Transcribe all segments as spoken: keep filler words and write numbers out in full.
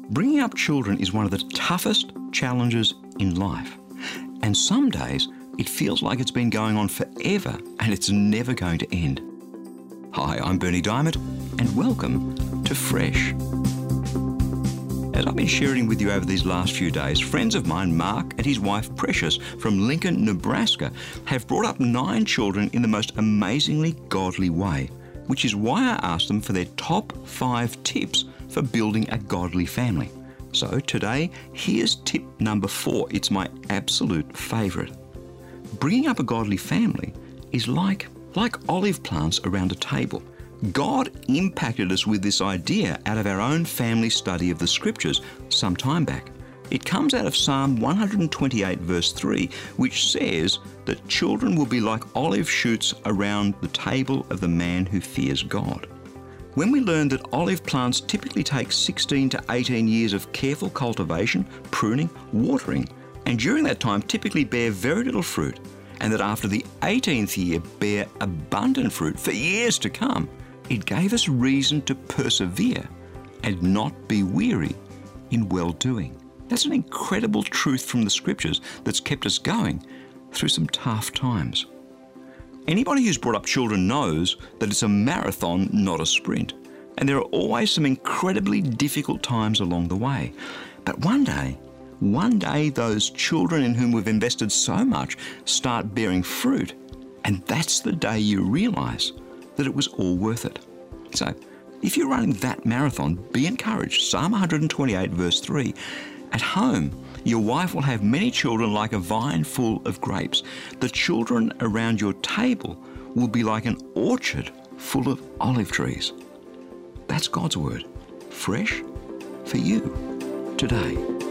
Bringing up children is one of the toughest challenges in life. And some days it feels like it's been going on forever and it's never going to end. Hi, I'm Berni Dymet and welcome to Fresh. As I've been sharing with you over these last few days, friends of mine, Mark and his wife Precious from Lincoln, Nebraska, have brought up nine children in the most amazingly godly way, which is why I asked them for their top five tips for building a godly family. So today, here's tip number four. It's my absolute favourite. Bringing up a godly family is like, like olive plants around a table. God impacted us with this idea out of our own family study of the Scriptures some time back. It comes out of Psalm one twenty-eight verse three, which says that children will be like olive shoots around the table of the man who fears God. When we learn that olive plants typically take sixteen to eighteen years of careful cultivation, pruning, watering, and during that time typically bear very little fruit, and that after the eighteenth year bear abundant fruit for years to come, it gave us reason to persevere and not be weary in well-doing. That's an incredible truth from the Scriptures that's kept us going through some tough times. Anybody who's brought up children knows that it's a marathon, not a sprint. And there are always some incredibly difficult times along the way. But one day, one day those children in whom we've invested so much start bearing fruit. And that's the day you realise that it was all worth it. So, if you're running that marathon, be encouraged. Psalm one twenty-eight verse three, at home, your wife will have many children like a vine full of grapes. The children around your table will be like an orchard full of olive trees. That's God's word, fresh for you today.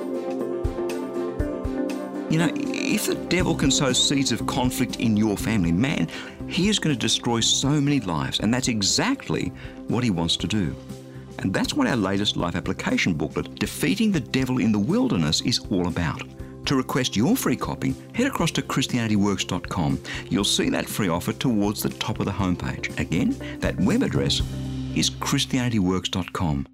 You know, if the devil can sow seeds of conflict in your family, man, he is going to destroy so many lives, and that's exactly what he wants to do. And that's what our latest life application booklet, Defeating the Devil in the Wilderness, is all about. To request your free copy, head across to Christianity Works dot com. You'll see that free offer towards the top of the homepage. Again, that web address is Christianity Works dot com.